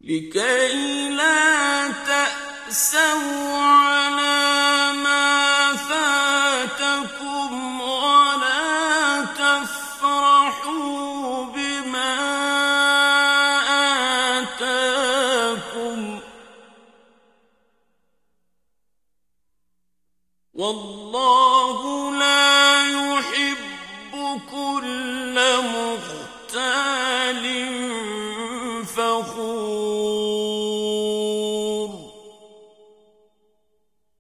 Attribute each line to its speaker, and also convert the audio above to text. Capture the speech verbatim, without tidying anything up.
Speaker 1: لكي لا تأسوا على ما فاتكم ولا تفرحوا بما آتاكم والله